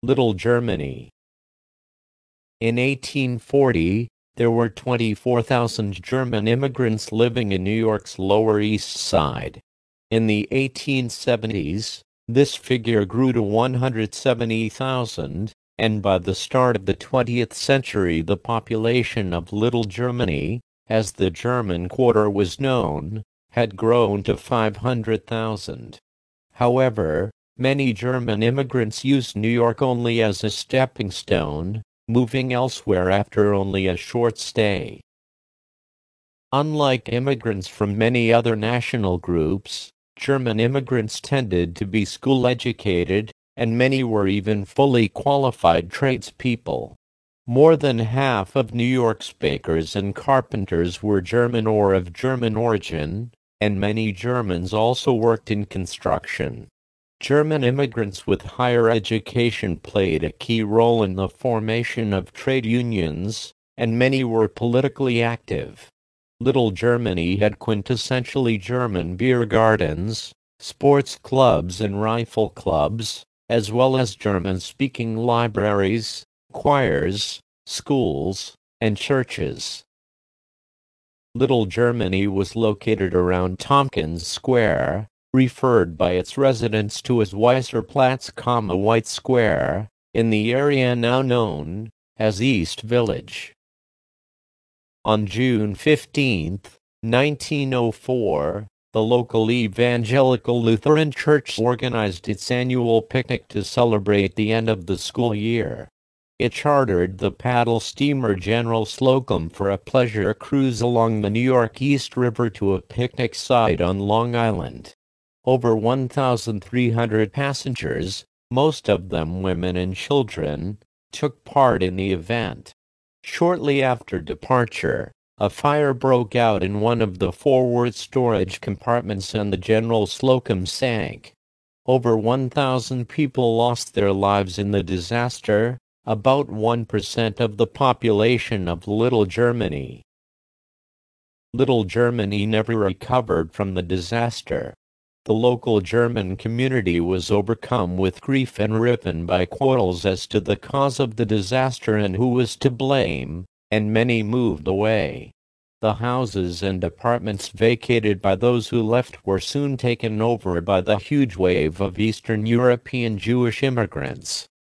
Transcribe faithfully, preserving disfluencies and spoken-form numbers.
Little Germany. In eighteen forty, there were twenty-four thousand German immigrants living in New York's Lower East Side. In the eighteen seventies, this figure grew to one hundred seventy thousand, and by the start of the twentieth century the population of Little Germany, as the German Quarter was known, had grown to five hundred thousand. However, many German immigrants used New York only as a stepping stone, moving elsewhere after only a short stay. Unlike immigrants from many other national groups, German immigrants tended to be school-educated, and many were even fully qualified tradespeople. More than half of New York's bakers and carpenters were German or of German origin, and many Germans also worked in construction. German immigrants with higher education played a key role in the formation of trade unions, and many were politically active. Little Germany had quintessentially German beer gardens, sports clubs and rifle clubs, as well as German-speaking libraries, choirs, schools, and churches. Little Germany was located around Tompkins Square, referred by its residents to as Weisserplatz, White Square, in the area now known as East Village. On June fifteenth, nineteen oh four, the local Evangelical Lutheran Church organized its annual picnic to celebrate the end of the school year. It chartered the paddle steamer General Slocum for a pleasure cruise along the New York East River to a picnic site on Long Island. Over one thousand three hundred passengers, most of them women and children, took part in the event. Shortly after departure, a fire broke out in one of the forward storage compartments and the General Slocum sank. Over one thousand people lost their lives in the disaster, about one percent of the population of Little Germany. Little Germany never recovered from the disaster. The local German community was overcome with grief and riven by quarrels as to the cause of the disaster and who was to blame, and many moved away. The houses and apartments vacated by those who left were soon taken over by the huge wave of Eastern European Jewish immigrants.